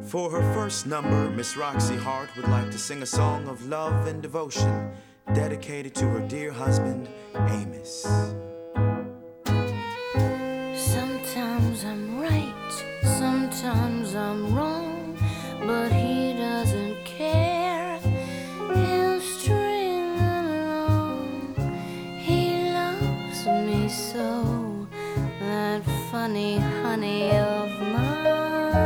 For her first number, Miss Roxy Hart would like to sing a song of love and devotion dedicated to her dear husband, Amos. Sometimes I'm right, sometimes I'm wrong, but he doesn't care. He'll string along. He loves me so, that funny honey of mine.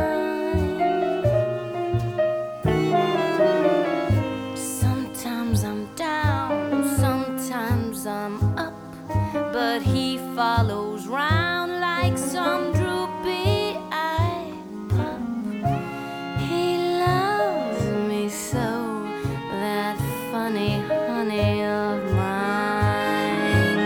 Sometimes I'm down, sometimes I'm up, but he follows round like some droopy-eyed pup. He loves me so, that funny honey of mine.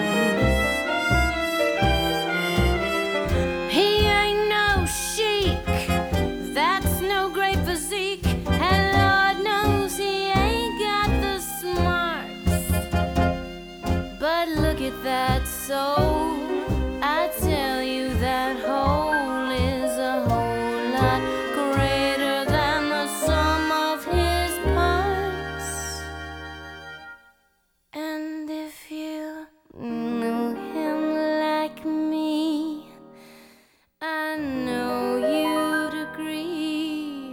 He ain't no chic, that's no great physique, and Lord knows he ain't got the smarts. But look at that soul, I tell you that hole is a whole lot greater than the sum of his parts. And if you knew him like me, I know you'd agree.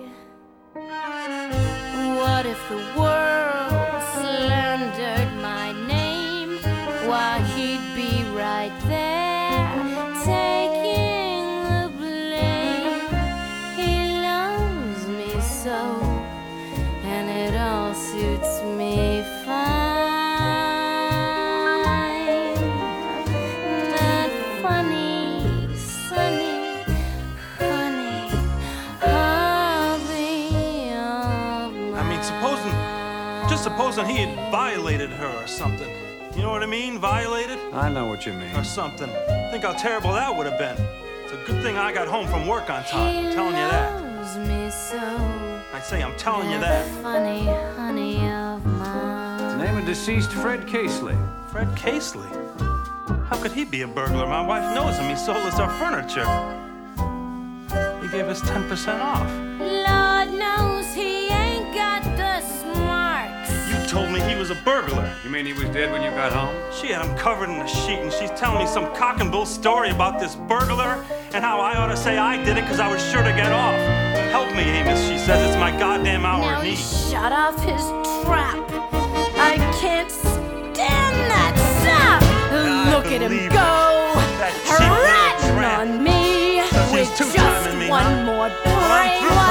What if the world slandered my name? Why, he'd be right there, taking the blame. He loves me so, and it all suits me fine. That funny, sunny, honey, hubby of mine. I mean, just supposing he had violated her or something. You know what I mean? Violated? I know what you mean. Or something. Think how terrible that would have been. It's a good thing I got home from work on time. I'm telling you that. He loves me so. I say, I'm telling you that. Funny honey of mine. Name of deceased Fred Casely. Fred Casely? How could he be a burglar? My wife knows him. He sold us our furniture. He gave us 10% off. Lord knows he ain't got the smarts. You told me he was a burglar. You mean he was dead when you got home? She had him covered in a sheet, and she's telling me some cock and bull story about this burglar and how I ought to say I did it because I was sure to get off. Help me, Amos, she says. It's my goddamn hour Now of he need. shut off his trap. I can't stand that sap. Look at him believe go, That cheap little ratting tramp. on me So she's with two-timing just me, one huh? more Well, I'm through